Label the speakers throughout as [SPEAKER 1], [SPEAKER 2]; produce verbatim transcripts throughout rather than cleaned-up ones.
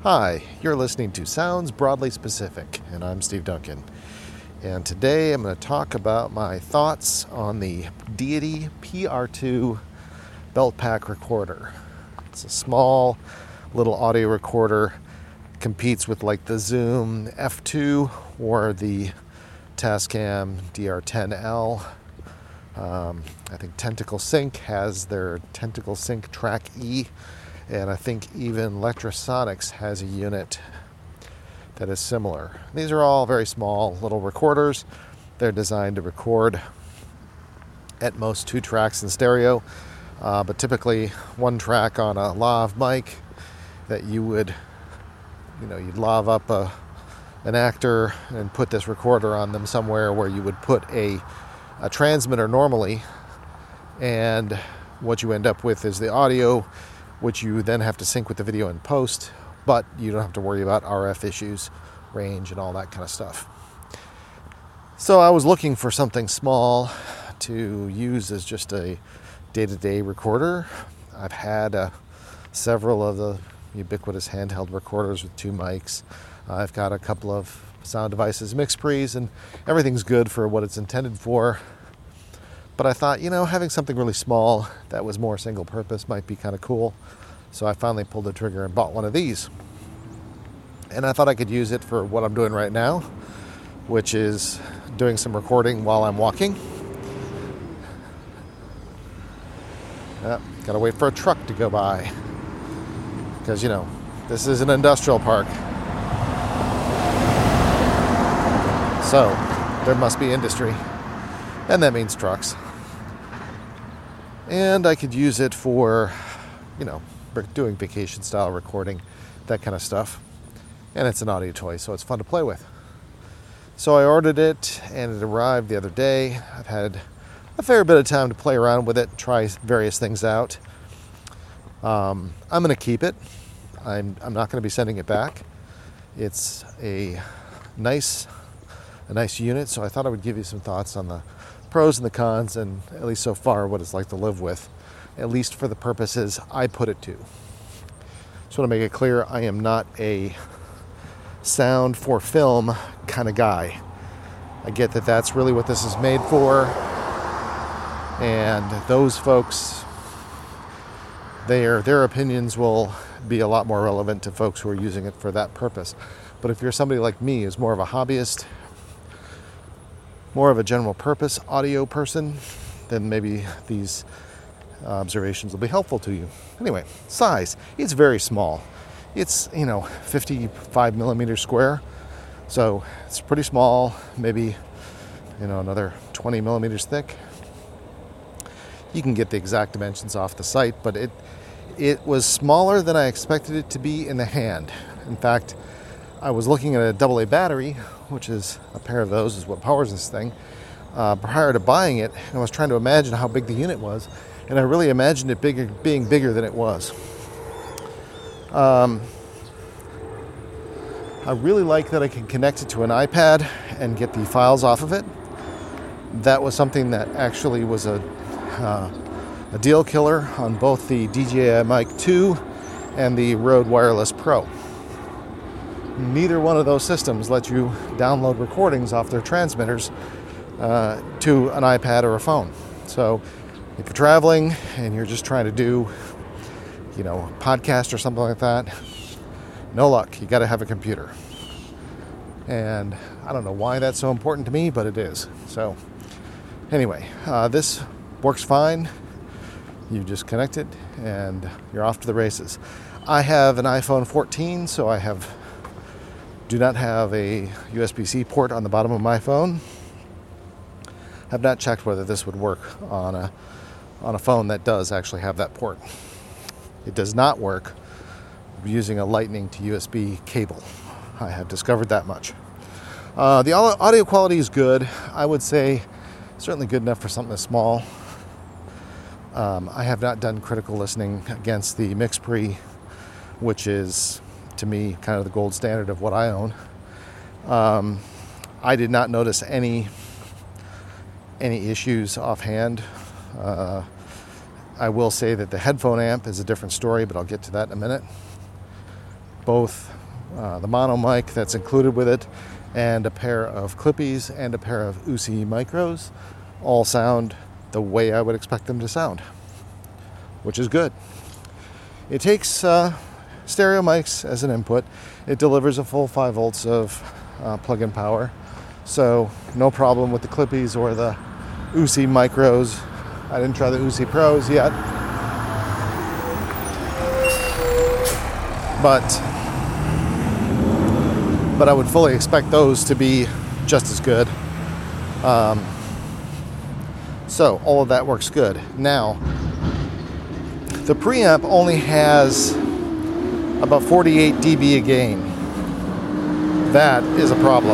[SPEAKER 1] Hi, you're listening to Sounds Broadly Specific, and I'm Steve Duncan. And today I'm going to talk about my thoughts on the Deity P R two belt pack recorder. It's a small little audio recorder, competes with like the Zoom F two or the Tascam D R ten L. Um, I think Tentacle Sync has their Tentacle Sync Track E. And I think even Lectrosonics has a unit that is similar. These are all very small little recorders. They're designed to record at most two tracks in stereo, uh, but typically one track on a lav mic that you would, you know, you'd lav up a, an actor and put this recorder on them somewhere where you would put a, a transmitter normally, and what you end up with is the audio, which you then have to sync with the video in post, but you don't have to worry about R F issues, range, and all that kind of stuff. So I was looking for something small to use as just a day-to-day recorder. I've had uh, several of the ubiquitous handheld recorders with two mics. I've got a couple of sound devices, MixPres, and everything's good for what it's intended for. But I thought, you know, having something really small that was more single purpose might be kind of cool. So I finally pulled the trigger and bought one of these. And I thought I could use it for what I'm doing right now, which is doing some recording while I'm walking. Yep, gotta wait for a truck to go by. Because, you know, this is an industrial park. So there must be industry. And that means trucks. And I could use it for, you know, doing vacation style recording, that kind of stuff. And it's an audio toy, so it's fun to play with. So I ordered it, and it arrived the other day. I've had a fair bit of time to play around with it, try various things out. Um, I'm going to keep it. I'm, I'm not going to be sending it back. It's a nice, a nice unit, so I thought I would give you some thoughts on the pros and the cons, and at least so far what it's like to live with, at least for the purposes I put it to. Just want to make it clear, I am not a sound for film kind of guy. I get that that's really what this is made for, and those folks, their their opinions will be a lot more relevant to folks who are using it for that purpose. But if you're somebody like me who's more of a hobbyist, more of a general purpose audio person, then maybe these observations will be helpful to you. Anyway, size. It's very small. It's, you know, fifty-five millimeters square. So it's pretty small, maybe, you know, another twenty millimeters thick. You can get the exact dimensions off the site, but it it was smaller than I expected it to be in the hand. In fact, I was looking at a double A battery, which is a pair of those is what powers this thing, uh, prior to buying it, and I was trying to imagine how big the unit was, and I really imagined it bigger, being bigger than it was. Um, I really like that I can connect it to an iPad and get the files off of it. That was something that actually was a, uh, a deal killer on both the D J I Mic two and the Rode Wireless Pro. Neither one of those systems let you download recordings off their transmitters uh, to an iPad or a phone. So if you're traveling and you're just trying to do, you know, a podcast or something like that, no luck. You got to have a computer. And I don't know why that's so important to me, but it is. So anyway, uh, this works fine. You just connect it and you're off to the races. I have an iPhone fourteen, so I have do not have a U S B-C port on the bottom of my phone. Have not checked whether this would work on a on a phone that does actually have that port. It does not work using a Lightning to U S B cable. I have discovered that much. Uh, the audio quality is good. I would say certainly good enough for something that's small. Um, I have not done critical listening against the MixPre, which is, to me, kind of the gold standard of what I own. Um, I did not notice any any issues offhand. Uh, I will say that the headphone amp is a different story, but I'll get to that in a minute. both uh, the mono mic that's included with it and a pair of Clippies and a pair of U S I Micros all sound the way I would expect them to sound, which is good. It takes uh, stereo mics as an input. It delivers a full five volts of uh, plug-in power, so no problem with the Clippies or the U S I Micros. I didn't try the U S I Pros yet, but but I would fully expect those to be just as good. Um, so all of that works good. Now, the preamp only has about forty-eight decibels a gain. That is a problem.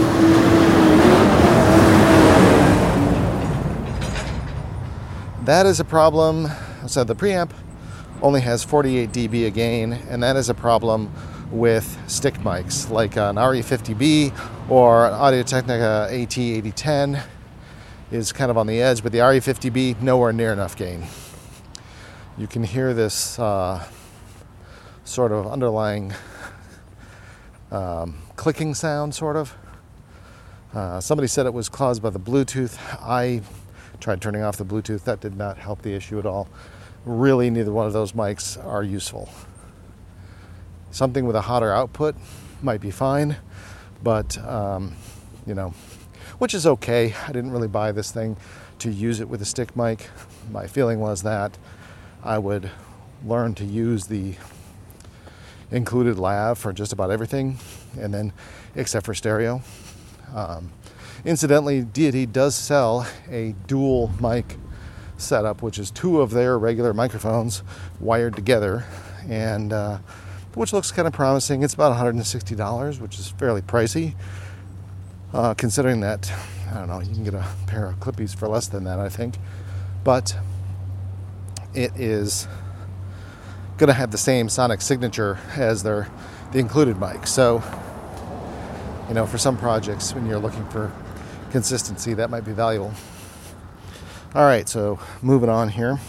[SPEAKER 1] That is a problem. So the preamp only has forty-eight decibels a gain, and that is a problem with stick mics like an R E fifty B or an Audio-Technica A T eighty ten is kind of on the edge, but the R E fifty B, nowhere near enough gain. You can hear this uh, sort of underlying um, clicking sound, sort of. Uh, somebody said it was caused by the Bluetooth. I tried turning off the Bluetooth. That did not help the issue at all. Really, neither one of those mics are useful. Something with a hotter output might be fine, but, um, you know, which is okay. I didn't really buy this thing to use it with a stick mic. My feeling was that I would learn to use the included lav for just about everything, and then, except for stereo. Um, incidentally, Deity does sell a dual mic setup, which is two of their regular microphones wired together, and uh, which looks kind of promising. It's about one hundred sixty dollars, which is fairly pricey, uh, considering that, I don't know, you can get a pair of Clippies for less than that, I think. But it is going to have the same sonic signature as their the included mic. So, you know, for some projects, when you're looking for consistency, that might be valuable. All right, so moving on here.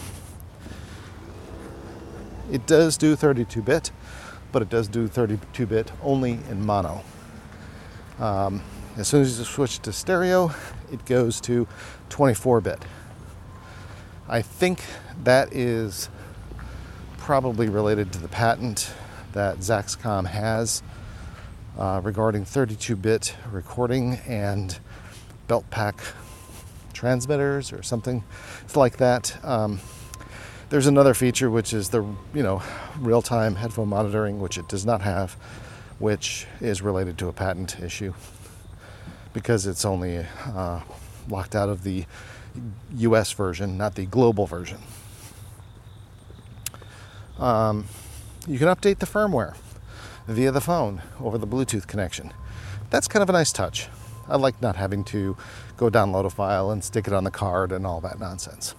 [SPEAKER 1] It does do thirty-two bit, but it does do thirty-two bit only in mono. Um, as soon as you switch to stereo, it goes to twenty-four bit. I think that is probably related to the patent that Zaxcom has uh, regarding thirty-two bit recording and belt pack transmitters or something like that. Um, there's another feature, which is the you know real-time headphone monitoring, which it does not have, which is related to a patent issue because it's only uh, locked out of the U S version, not the global version. Um, you can update the firmware via the phone over the Bluetooth connection. That's kind of a nice touch. I like not having to go download a file and stick it on the card and all that nonsense.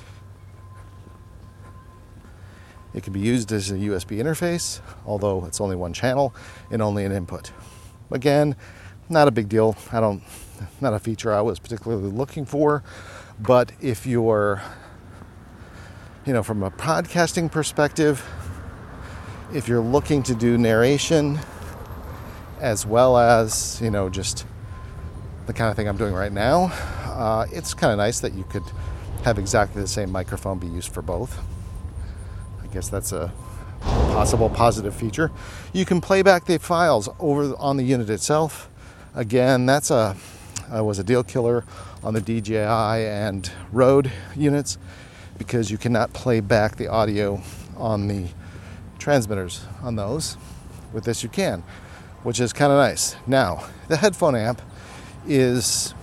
[SPEAKER 1] It can be used as a U S B interface, although it's only one channel and only an input. Again, not a big deal. I don't, not a feature I was particularly looking for, but if you're, you know, from a podcasting perspective, if you're looking to do narration as well as, you know, just the kind of thing I'm doing right now, uh, it's kind of nice that you could have exactly the same microphone be used for both. I guess that's a possible positive feature. You can play back the files over on the unit itself. Again, that's a uh, was a deal killer on the D J I and Rode units because you cannot play back the audio on the transmitters on those. With this you can, which is kind of nice. Now, the headphone amp is,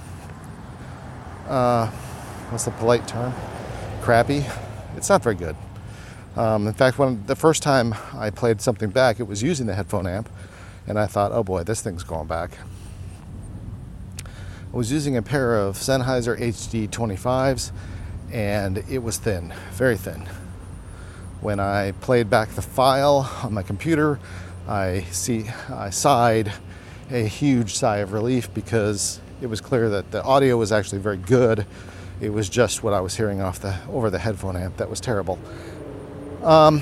[SPEAKER 1] uh, what's the polite term? Crappy. It's not very good. Um, in fact, when the first time I played something back, it was using the headphone amp, and I thought, oh boy, this thing's going back. I was using a pair of Sennheiser H D twenty-fives, and it was thin, very thin. When I played back the file on my computer, I see I sighed a huge sigh of relief because it was clear that the audio was actually very good. It was just what I was hearing off the over the headphone amp that was terrible. Um,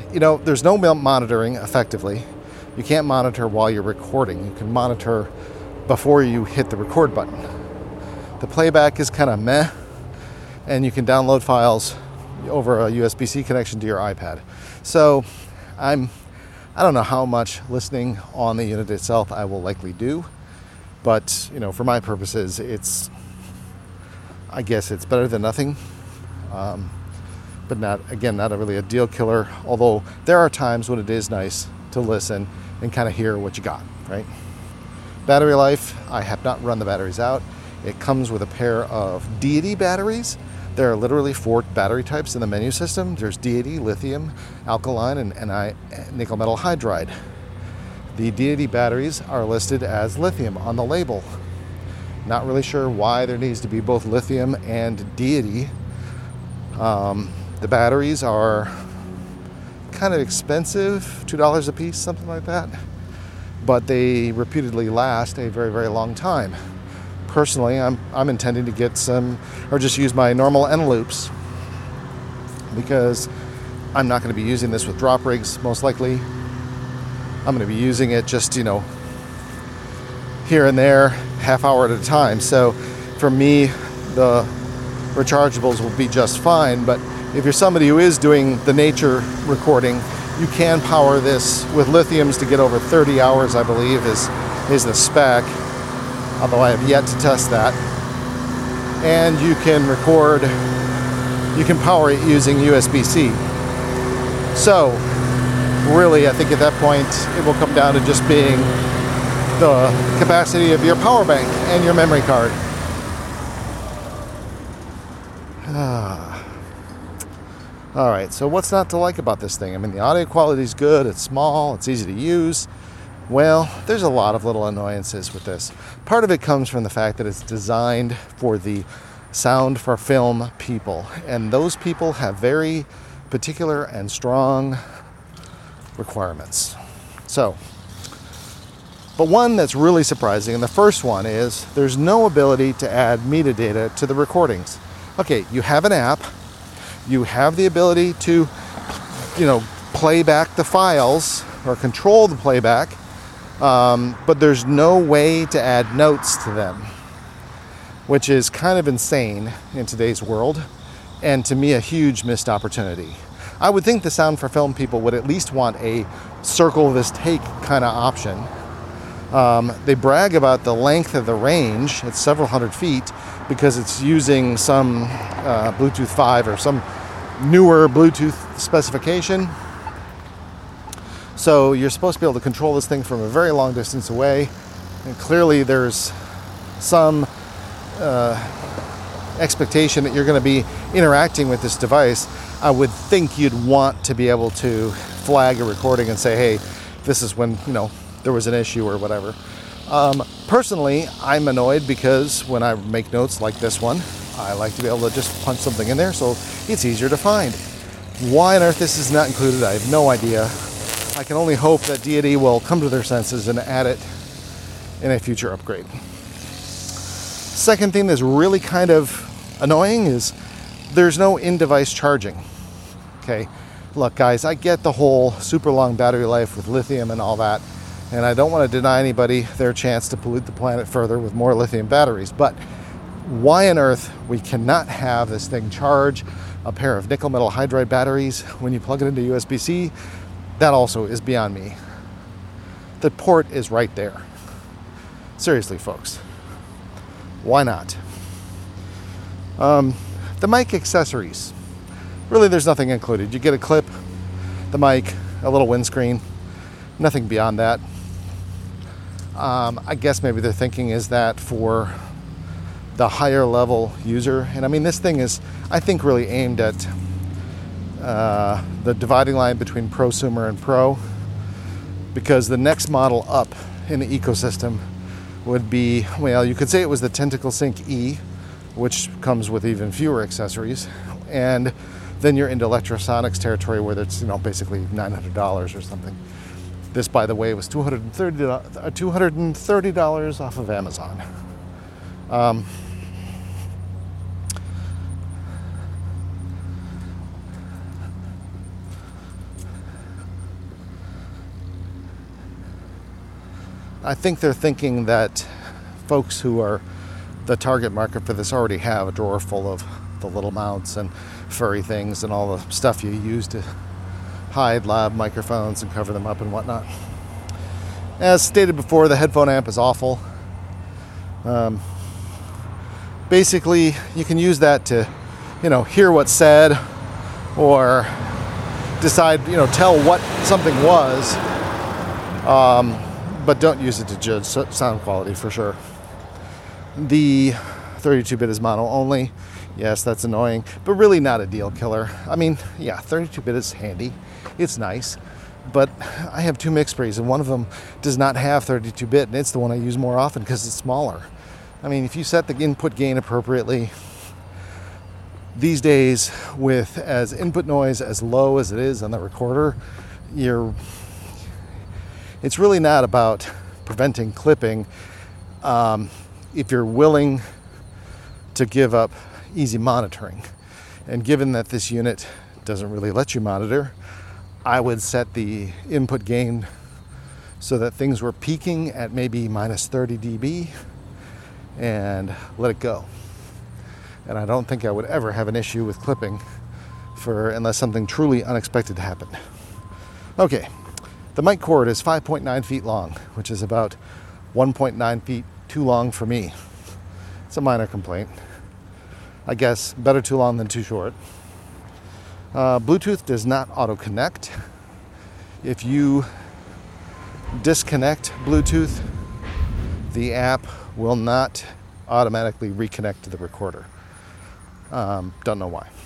[SPEAKER 1] you know, there's no monitoring effectively. You can't monitor while you're recording. You can monitor before you hit the record button. The playback is kind of meh, and you can download files over a U S B C connection to your iPad. So I'm, I don't know how much listening on the unit itself I will likely do, but you know, for my purposes, it's, I guess it's better than nothing, um, but not, again, not a really a deal killer, although there are times when it is nice to listen and kind of hear what you got, right? Battery life, I have not run the batteries out. It comes with a pair of Deity batteries. There are literally four battery types in the menu system. There's Deity, lithium, alkaline, and, and I, nickel metal hydride. The Deity batteries are listed as lithium on the label. Not really sure why there needs to be both lithium and Deity. Um, the batteries are kind of expensive, two dollars a piece, something like that. But they reputedly last a very, very long time. Personally, I'm I'm intending to get some, or just use my normal Eneloops, because I'm not going to be using this with drop rigs, most likely. I'm going to be using it just, you know, here and there, half hour at a time. So for me, the rechargeables will be just fine. But if you're somebody who is doing the nature recording, you can power this with lithiums to get over thirty hours, I believe, is, is the spec. Although I have yet to test that. And you can record, you can power it using U S B C. So, really, I think at that point, it will come down to just being the capacity of your power bank and your memory card. All right, so what's not to like about this thing? I mean, the audio quality is good, it's small, it's easy to use. Well, there's a lot of little annoyances with this. Part of it comes from the fact that it's designed for the sound for film people, and those people have very particular and strong requirements. So, but one that's really surprising, and the first one is there's no ability to add metadata to the recordings. Okay, you have an app, you have the ability to, you know, play back the files or control the playback. Um, but there's no way to add notes to them, which is kind of insane in today's world, and to me a huge missed opportunity. I would think the sound for film people would at least want a circle this take kind of option. Um, they brag about the length of the range, it's several hundred feet, because it's using some uh, Bluetooth five or some newer Bluetooth specification. So you're supposed to be able to control this thing from a very long distance away, and clearly there's some uh, expectation that you're going to be interacting with this device. I would think you'd want to be able to flag a recording and say, hey, this is when, you know, there was an issue or whatever. Um, personally, I'm annoyed because when I make notes like this one, I like to be able to just punch something in there so it's easier to find. Why on earth this is not included, I have no idea. I can only hope that Deity will come to their senses and add it in a future upgrade. Second thing that's really kind of annoying is there's no in-device charging. Okay, look guys, I get the whole super long battery life with lithium and all that, and I don't want to deny anybody their chance to pollute the planet further with more lithium batteries, but why on earth we cannot have this thing charge a pair of nickel metal hydride batteries when you plug it into U S B C? That also is beyond me. The port is right there. Seriously, folks. Why not? Um, the mic accessories. Really, there's nothing included. You get a clip, the mic, a little windscreen, nothing beyond that. Um, I guess maybe their thinking is that for the higher level user, and I mean, this thing is, I think, really aimed at Uh, the dividing line between prosumer and pro, because the next model up in the ecosystem would be, well, you could say it was the Tentacle Sync E, which comes with even fewer accessories, and then you're into Electrosonics territory where it's, you know, basically nine hundred dollars or something. This, by the way, was two hundred thirty dollars off of Amazon. Um, I think they're thinking that folks who are the target market for this already have a drawer full of the little mounts and furry things and all the stuff you use to hide lab microphones and cover them up and whatnot. As stated before, the headphone amp is awful. Um, basically, you can use that to, you know, hear what's said or decide, you know, tell what something was, um, but don't use it to judge sound quality for sure. The thirty-two bit is mono only. Yes, that's annoying, but really not a deal killer. I mean, yeah, thirty-two bit is handy. It's nice, but I have two Mixprays, and one of them does not have thirty-two bit, and it's the one I use more often because it's smaller. I mean, if you set the input gain appropriately, these days, with as input noise as low as it is on the recorder, you're it's really not about preventing clipping. Um, if you're willing to give up easy monitoring, and given that this unit doesn't really let you monitor, I would set the input gain so that things were peaking at maybe minus thirty decibels and let it go. And I don't think I would ever have an issue with clipping for unless something truly unexpected happened. Okay, the mic cord is five point nine feet long, which is about one point nine feet too long for me. It's a minor complaint. I guess better too long than too short. Uh, Bluetooth does not auto-connect. If you disconnect Bluetooth, the app will not automatically reconnect to the recorder. Um, don't know why.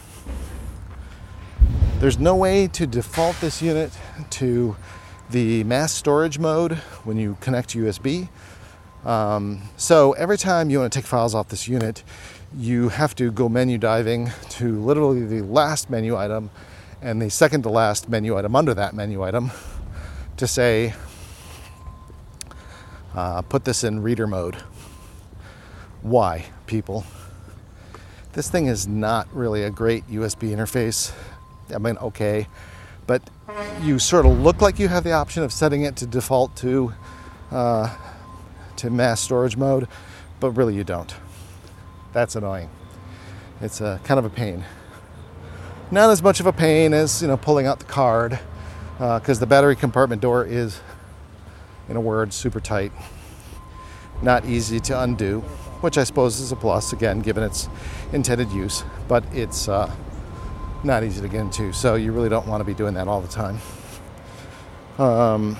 [SPEAKER 1] There's no way to default this unit to the mass storage mode when you connect U S B. Um, so every time you want to take files off this unit, you have to go menu diving to literally the last menu item and the second to last menu item under that menu item to say, uh, put this in reader mode. Why, people? This thing is not really a great U S B interface. I mean, okay, but you sort of look like you have the option of setting it to default to uh, to mass storage mode, but really you don't. That's annoying. It's a kind of a pain. Not as much of a pain as, you know, pulling out the card, because uh, the battery compartment door is, in a word, super tight. Not easy to undo, which I suppose is a plus, again, given its intended use, but it's uh, not easy to get into, so you really don't want to be doing that all the time. Um,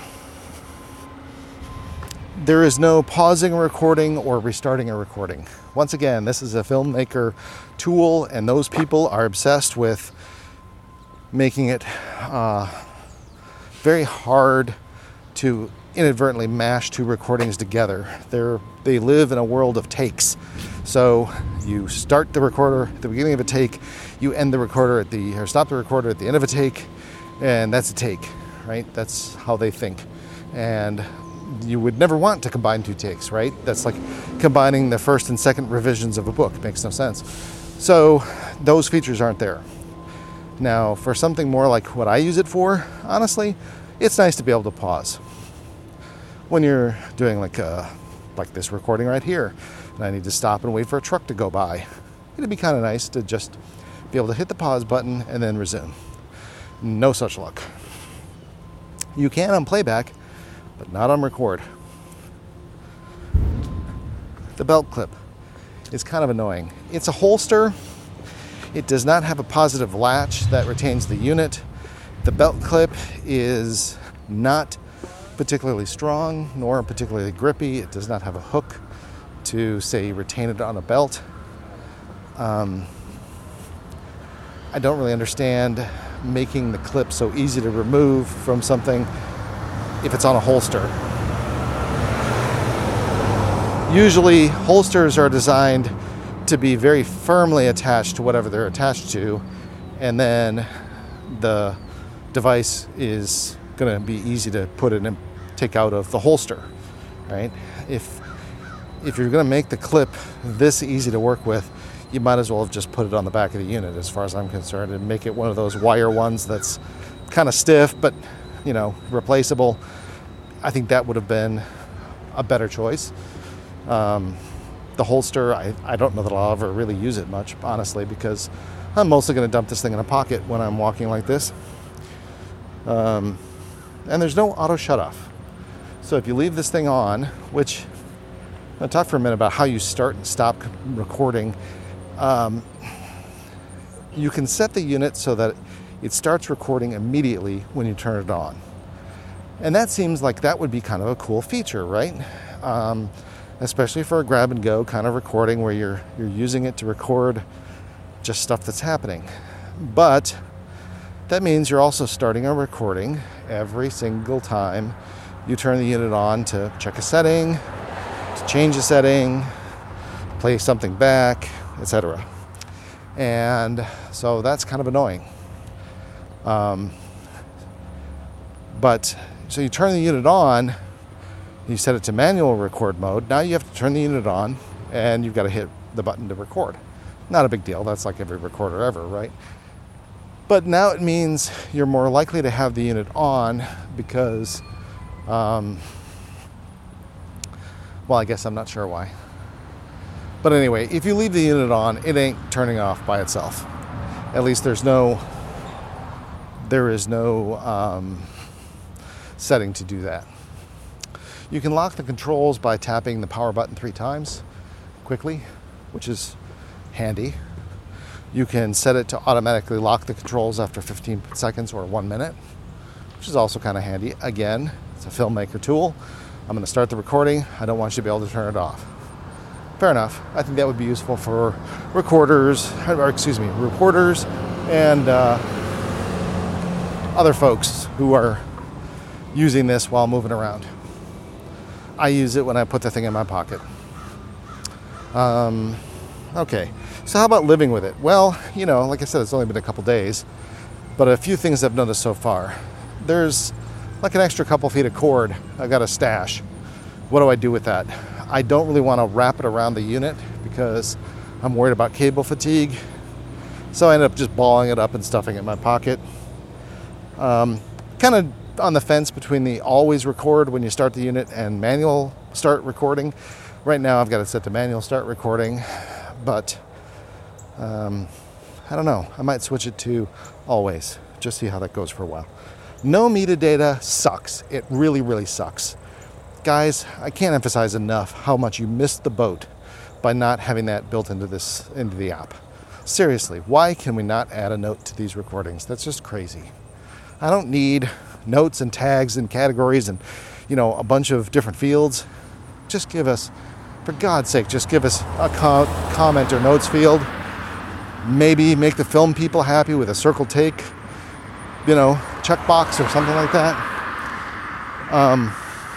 [SPEAKER 1] there is no pausing a recording or restarting a recording. Once again, this is a filmmaker tool, and those people are obsessed with making it uh, very hard to inadvertently mash two recordings together. They're, they live in a world of takes. So you start the recorder at the beginning of a take, you end the recorder at the, or stop the recorder at the end of a take, and that's a take, right? That's how they think. And you would never want to combine two takes, right? That's like combining the first and second revisions of a book. It makes no sense. So those features aren't there. Now, for something more like what I use it for, honestly, it's nice to be able to pause. When you're doing like a, like this recording right here, and I need to stop and wait for a truck to go by, it'd be kind of nice to just be able to hit the pause button and then resume. No such luck. You can on playback, but not on record. The belt clip is kind of annoying. It's a holster. It does not have a positive latch that retains the unit. The belt clip is not particularly strong, nor particularly grippy. It does not have a hook to, say, retain it on a belt. Um, I don't really understand making the clip so easy to remove from something if it's on a holster. Usually, holsters are designed to be very firmly attached to whatever they're attached to, and then the device is going to be easy to put in and take out of the holster, right? If if you're going to make the clip this easy to work with, you might as well have just put it on the back of the unit, as far as I'm concerned, and make it one of those wire ones that's kind of stiff, but, you know, replaceable. I think that would have been a better choice. Um, the holster, I, I don't know that I'll ever really use it much, honestly, because I'm mostly going to dump this thing in a pocket when I'm walking like this. Um, and there's no auto shut-off. So if you leave this thing on, which I'll talk for a minute about how you start and stop recording. Um, you can set the unit so that it starts recording immediately when you turn it on. And that seems like that would be kind of a cool feature, right? Um, especially for a grab and go kind of recording where you're you're using it to record just stuff that's happening. But that means you're also starting a recording every single time you turn the unit on to check a setting, to change a setting, play something back, et cetera. And so that's kind of annoying. Um, but so you turn the unit on, you set it to manual record mode. Now you have to turn the unit on and you've got to hit the button to record. Not a big deal. That's like every recorder ever, right? But now it means you're more likely to have the unit on because, um, well, I guess I'm not sure why. But anyway, if you leave the unit on, it ain't turning off by itself. At least there's no, there is no um, setting to do that. You can lock the controls by tapping the power button three times quickly, which is handy. You can set it to automatically lock the controls after fifteen seconds or one minute, which is also kind of handy. Again, it's a filmmaker tool. I'm going to start the recording. I don't want you to be able to turn it off. Fair enough. I think that would be useful for recorders, or excuse me, reporters and uh, other folks who are using this while moving around. I use it when I put the thing in my pocket. Um, okay, so how about living with it? Well, you know, like I said, it's only been a couple days, but a few things I've noticed so far. There's like an extra couple feet of cord. I got a stash. What do I do with that? I don't really want to wrap it around the unit because I'm worried about cable fatigue. So I end up just balling it up and stuffing it in my pocket. Um, kind of on the fence between the always record when you start the unit and manual start recording. Right now I've got it set to manual start recording, but um, I don't know. I might switch it to always, just see how that goes for a while. No metadata sucks. It really, really sucks. Guys, I can't emphasize enough how much you missed the boat by not having that built into this into the app. Seriously, why can we not add a note to these recordings? That's just crazy. I don't need notes and tags and categories and, you know, a bunch of different fields. Just give us, for God's sake, just give us a co- comment or notes field. Maybe make the film people happy with a circle take, you know, checkbox or something like that. Um,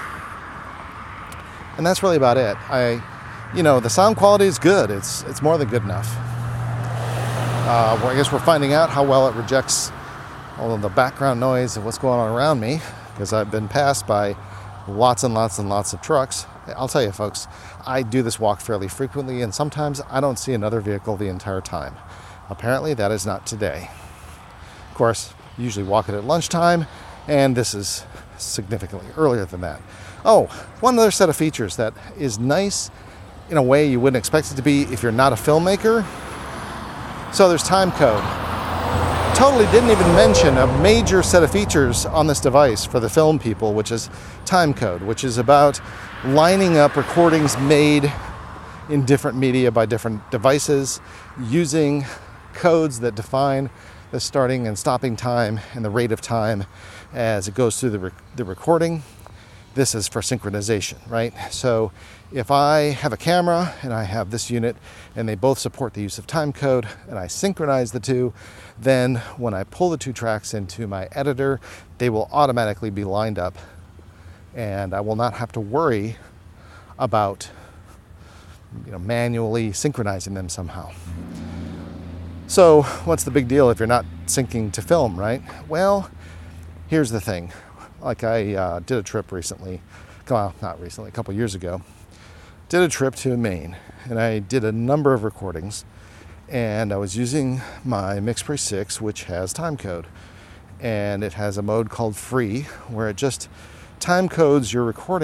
[SPEAKER 1] and that's really about it. I, you know, the sound quality is good. It's it's more than good enough. Uh, well, I guess we're finding out how well it rejects all of the background noise of what's going on around me, because I've been passed by lots and lots and lots of trucks. I'll tell you, folks, I do this walk fairly frequently, and sometimes I don't see another vehicle the entire time. Apparently, that is not today. Of course, usually walk it at lunchtime, and this is significantly earlier than that. Oh, one other set of features that is nice in a way you wouldn't expect it to be if you're not a filmmaker. So there's time code. Totally didn't even mention a major set of features on this device for the film people, which is time code, which is about lining up recordings made in different media by different devices using codes that define the starting and stopping time and the rate of time as it goes through the, rec- the recording. This is for synchronization, right? So if I have a camera and I have this unit and they both support the use of time code and I synchronize the two, then when I pull the two tracks into my editor, they will automatically be lined up and I will not have to worry about, you know, manually synchronizing them somehow. So what's the big deal if you're not syncing to film, right? Well, here's the thing. Like I uh, did a trip recently, well, not recently, a couple years ago, did a trip to Maine, and I did a number of recordings, and I was using my MixPre six, which has time code, and it has a mode called free, where it just time codes your recordings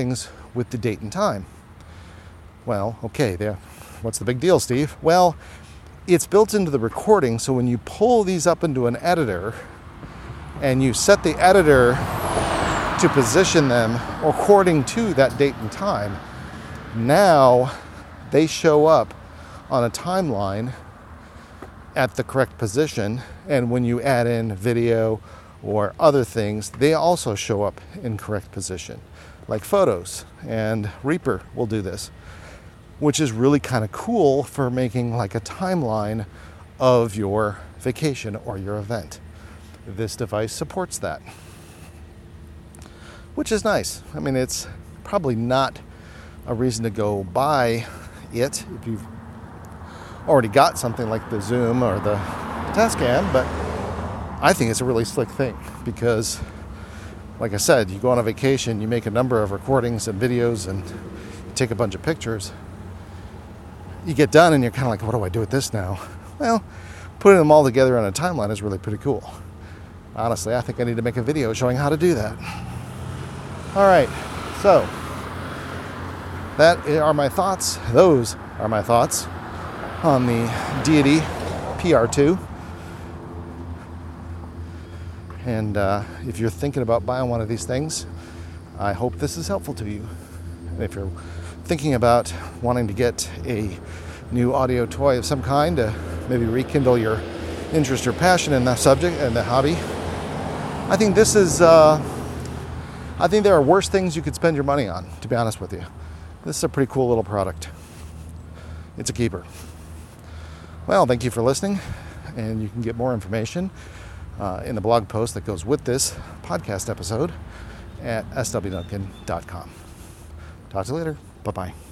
[SPEAKER 1] with the date and time. Well, okay, there. What's the big deal, Steve? Well, it's built into the recording, so when you pull these up into an editor and you set the editor to position them according to that date and time, now they show up on a timeline at the correct position, and when you add in video or other things, they also show up in correct position, like photos, and Reaper will do this, which is really kind of cool for making like a timeline of your vacation or your event. This device supports that, which is nice. I mean, it's probably not a reason to go buy it if you've already got something like the Zoom or the Tascam, but I think it's a really slick thing because, like I said, you go on a vacation, you make a number of recordings and videos, and you take a bunch of pictures. You get done and you're kind of like, what do I do with this now? Well, putting them all together on a timeline is really pretty cool. Honestly, I think I need to make a video showing how to do that. All right, so that are my thoughts. Those are my thoughts on the Deity P R two. And uh, if you're thinking about buying one of these things, I hope this is helpful to you. And if you're thinking about wanting to get a new audio toy of some kind to maybe rekindle your interest or passion in that subject and the hobby, I think this is, uh, I think there are worse things you could spend your money on, to be honest with you. This is a pretty cool little product. It's a keeper. Well, thank you for listening, and you can get more information uh, in the blog post that goes with this podcast episode at s w duncan dot com. Talk to you later. Bye-bye.